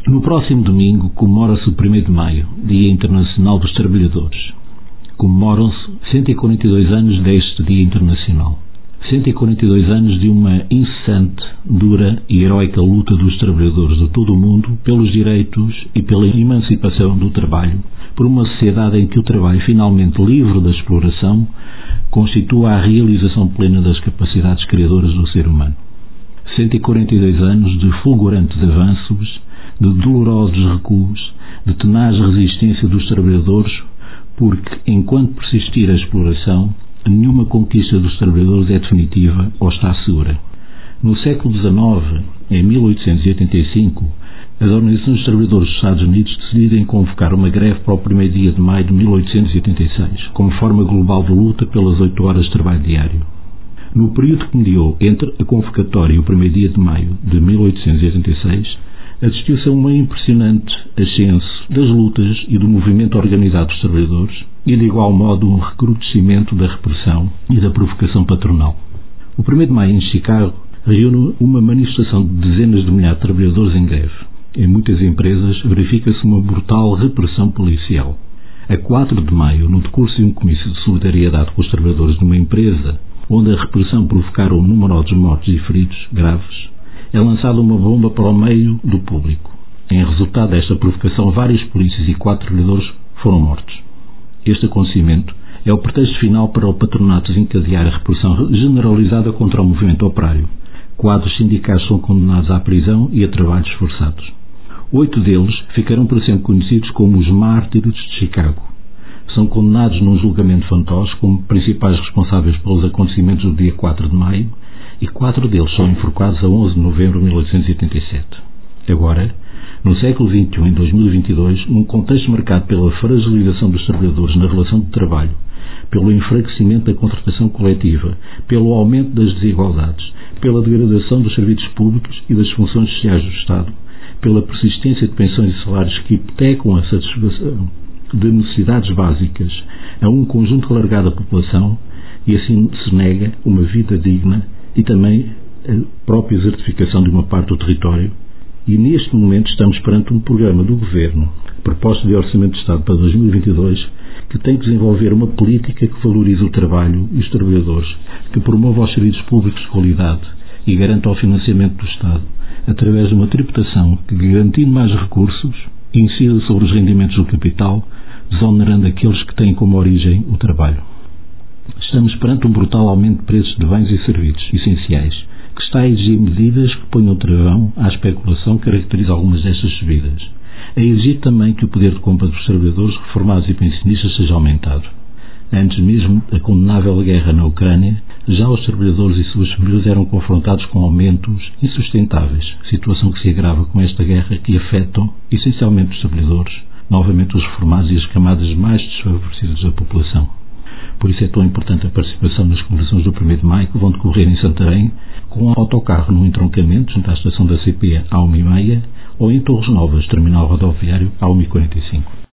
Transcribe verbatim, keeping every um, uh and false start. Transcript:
No próximo domingo comemora-se o primeiro de maio, Dia Internacional dos Trabalhadores. Comemoram-se cento e quarenta e dois anos deste Dia Internacional. cento e quarenta e dois anos de uma incessante, dura e heroica luta dos trabalhadores de todo o mundo pelos direitos e pela emancipação do trabalho, por uma sociedade em que o trabalho, finalmente livre da exploração, constitua a realização plena das capacidades criadoras do ser humano. cento e quarenta e dois anos de fulgurantes avanços, de dolorosos recuos, de tenaz resistência dos trabalhadores, porque, enquanto persistir a exploração, nenhuma conquista dos trabalhadores é definitiva ou está segura. No século dezenove, em mil oitocentos e oitenta e cinco, as organizações dos trabalhadores dos Estados Unidos decidem convocar uma greve para o primeiro dia de maio de mil oitocentos e oitenta e seis, como forma global de luta pelas oito horas de trabalho diário. No período que mediou entre a convocatória e o primeiro dia de maio de mil oitocentos e oitenta e seis, assistiu-se a um impressionante ascenso das lutas e do movimento organizado dos trabalhadores e, de igual modo, um recrudescimento da repressão e da provocação patronal. O primeiro de maio, em Chicago, reúne uma manifestação de dezenas de milhares de trabalhadores em greve. Em muitas empresas verifica-se uma brutal repressão policial. A quatro de maio, no decurso de um comício de solidariedade com os trabalhadores de uma empresa, onde a repressão provocaram numerosos mortos e feridos graves, é lançada uma bomba para o meio do público. Em resultado desta provocação, vários polícias e quatro trabalhadores foram mortos. Este acontecimento é o pretexto final para o patronato desencadear a repressão generalizada contra o movimento operário. Quadros sindicais são condenados à prisão e a trabalhos forçados. Oito deles ficaram para sempre conhecidos como os Mártires de Chicago. São condenados num julgamento fantoche como principais responsáveis pelos acontecimentos do dia quatro de maio, e quatro deles são enforcados a onze de novembro de mil oitocentos e oitenta e sete. Agora, no século vinte e um, em dois mil e vinte e dois, num contexto marcado pela fragilização dos trabalhadores na relação de trabalho, pelo enfraquecimento da contratação coletiva, pelo aumento das desigualdades, pela degradação dos serviços públicos e das funções sociais do Estado, pela persistência de pensões e salários que hipotecam a satisfação de necessidades básicas a um conjunto alargado da população, e assim se nega uma vida digna e também a própria certificação de uma parte do território. E neste momento estamos perante um programa do Governo, proposta de Orçamento de Estado para dois mil e vinte e dois, que tem que desenvolver uma política que valorize o trabalho e os trabalhadores, que promova os serviços públicos de qualidade e garanta o financiamento do Estado, através de uma tributação que, garantindo mais recursos, incida sobre os rendimentos do capital, desonerando aqueles que têm como origem o trabalho. Estamos perante um brutal aumento de preços de bens e serviços essenciais, que está a exigir medidas que ponham travão à especulação que caracteriza algumas destas subidas. A exigir também que o poder de compra dos trabalhadores reformados e pensionistas seja aumentado. Antes mesmo da condenável guerra na Ucrânia, já os trabalhadores e suas famílias eram confrontados com aumentos insustentáveis, situação que se agrava com esta guerra que afetam essencialmente os trabalhadores, novamente os reformados e as camadas mais desfavorecidas da população. Por isso é tão importante a participação nas comemorações do primeiro de maio, que vão decorrer em Santarém, com um autocarro no entroncamento junto à estação da C P à uma e meia ou em Torres Novas, terminal rodoviário, à uma e quarenta e cinco.